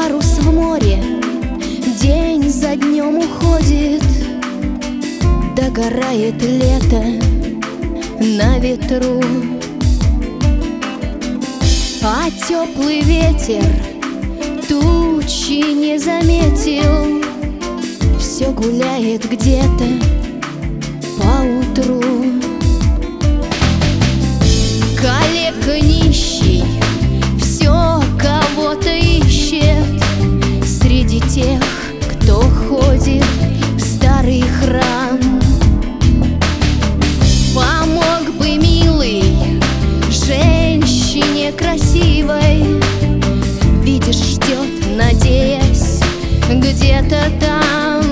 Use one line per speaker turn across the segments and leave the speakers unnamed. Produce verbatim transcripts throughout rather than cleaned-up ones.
парус в море, день за днем уходит, догорает лето на ветру. А теплый ветер тучи не заметил, все гуляет где-то поутру. Калека нищий все кого-то ищет среди тех, кто ходит в старый храм. Помог бы милый женщине красивой, видишь, ждет, надеясь, где-то там.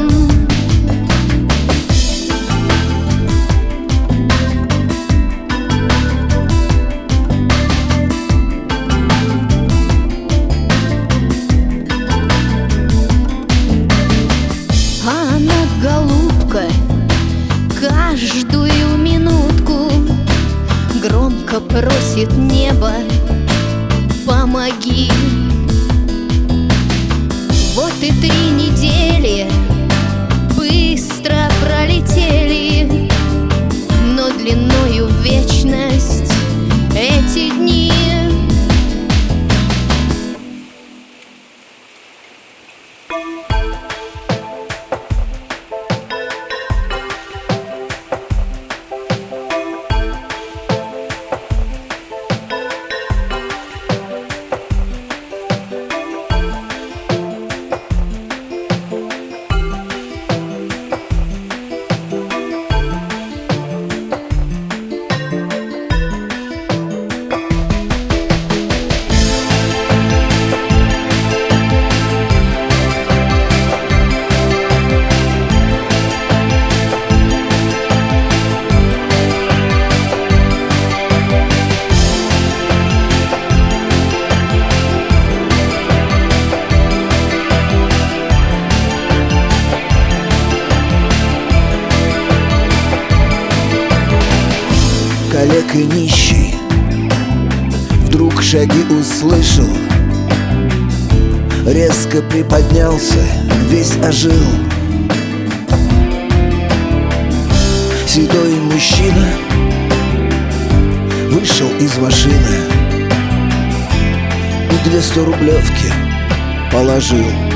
А она, голубка, каждую минутку громко просит небо: помоги. Вот и три недели быстро пролетели, но длиною в вечность эти дни.
Калека нищий вдруг шаги услышал, резко приподнялся, весь ожил. Седой мужчина вышел из машины и две сто рублевки положил.